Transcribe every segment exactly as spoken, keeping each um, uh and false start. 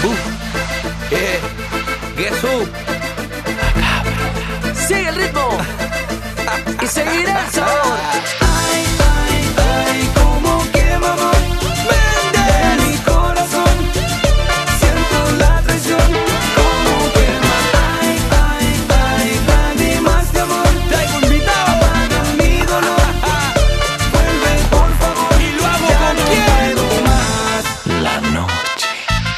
Uh, eh, Jesús. Sigue el ritmo y seguirá el sabor. Ay, ay, ay, como quema amor en mi corazón. Siento la traición, como quema. Ay, ay, ay, lágrimas de amor. Traigo invitado. Apagan mi dolor. Vuelve por favor. Y lo hago Ya con no quién. puedo más. La noche.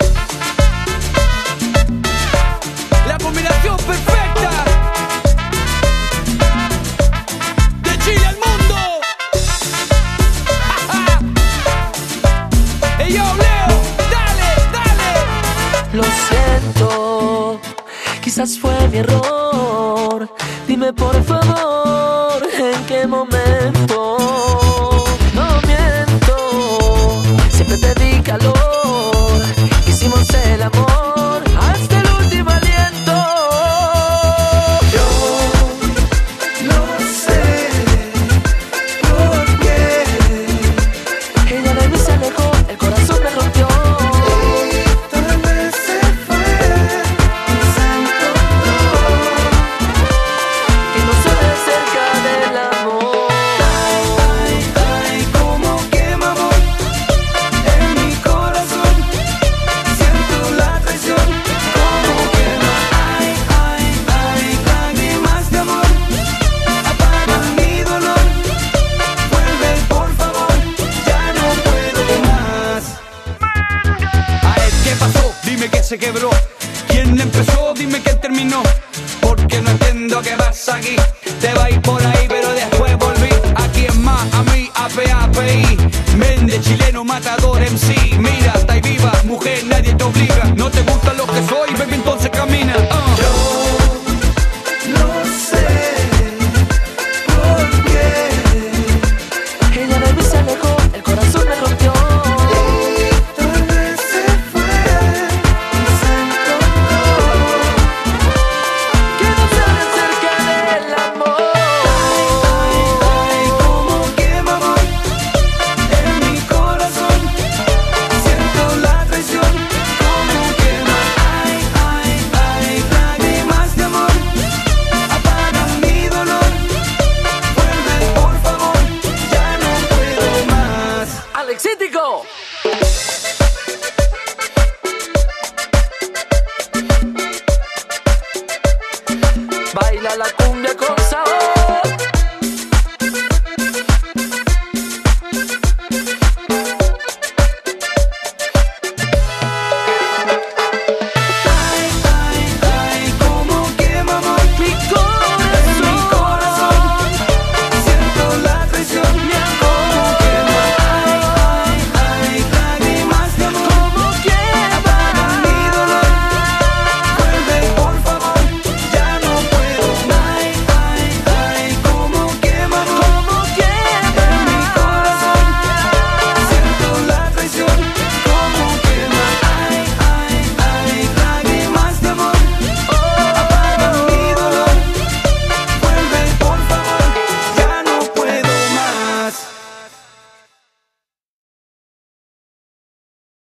La combinación perfecta de Chile al mundo. Hey yo, Leo, dale, dale. Lo siento, quizás fue mi error. Dime por favor, ¿en qué momento? No miento, siempre te di calor. Hicimos el amor hasta el último aliento. Yo no sé por qué. Ella de mí se alejó, el corazón me rompió. Tal vez se fue pensando Que no se ve cerca del amor. ay, ay, como quema amor en mi corazón. Siento la traición, como quema. Ay, ay, ay, lágrimas de amor apagan mi dolor. Vuelve por favor, ya no puedo más. A ver, ¿qué pasó? Dime que se quebró. ¿Quién empezó? Dime quién terminó. Porque no entiendo qué pasa aquí. Te vas por ahí, pero después